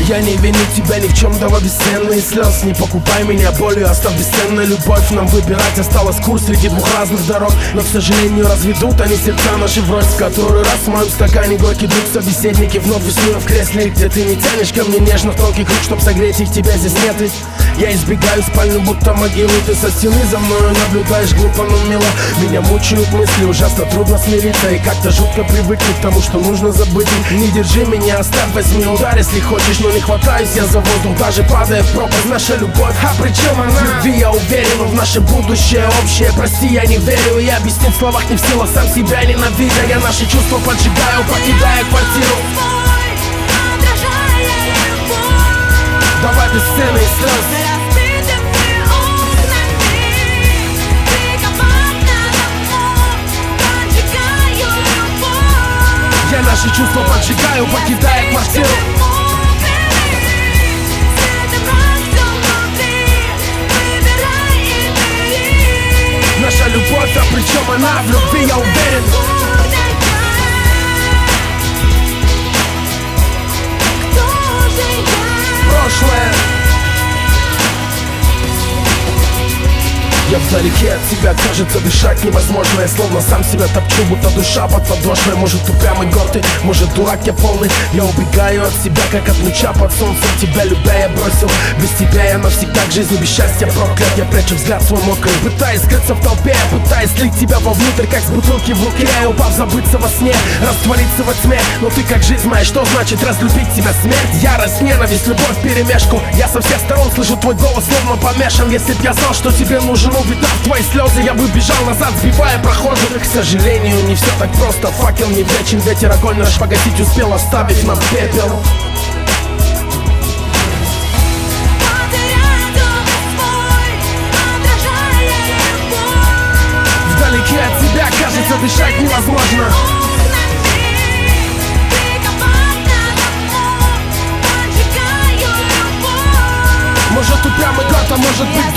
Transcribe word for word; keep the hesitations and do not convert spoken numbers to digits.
Я не виню тебя ни в чем, давай бесценные слез. Не покупай меня болью, оставь бесценную любовь. Нам выбирать осталось курс среди двух разных дорог, но, к сожалению, разведут они сердца наши врозь. В который раз в моем стакане горький друг, собеседники вновь веснуя в кресле, где ты не тянешь ко мне нежно в тонкий круг, чтоб согреть их, тебя здесь нет ведь. Я избегаю спальню, будто могилу. Ты со стены за мною наблюдаешь глупо, но мило. Меня мучают мысли, ужасно трудно смириться. И как-то жутко привыкнуть к тому, что нужно забыть. Не держи меня, оставь, возьми удар, если хочешь. Но не хватаюсь я за воздух, даже падая в пропасть. Наша любовь, а при чем она? В любви я уверен, но в наше будущее общее. Прости, я не верю, я объяснить в словах не в силах. Сам себя ненавидя, я наши чувства поджигаю, покидая квартиру. Давай без сцены и слез. Я наши чувства поджигаю, покидая квартиру. Наша любовь, а причем она в любви, я уверен. Прошлое. Я вдалеке от тебя, кажется, дышать невозможно. Я словно сам себя топчу, будто душа под подошвой. Может, упрямый гордый, может, дурак я полный. Я убегаю от себя, как от луча под солнцем. Тебя любя я бросил, без тебя я навсегда к жизни без счастья проклят. Я прячу взгляд свой мокрый, пытаясь скрыться в толпе, пытаясь слить тебя вовнутрь, как с бутылки в руке. Упав, забыться во сне, раствориться во тьме. Но ты как жизнь моя, что значит разлюбить тебя? Смерть, ярость, ненависть, любовь, перемешку. Я со всех сторон слышу твой голос, словно помешан. Если б я знал, что тебе нужен, увидав твои слезы, я бы бежал назад, сбивая прохожих. К сожалению, не все так просто. Факел не вечен, ветер огонь наш погасить успел, оставив нам пепел. Вдалеке от тебя, кажется, дышать невозможно. Может, упрямый год, а может быть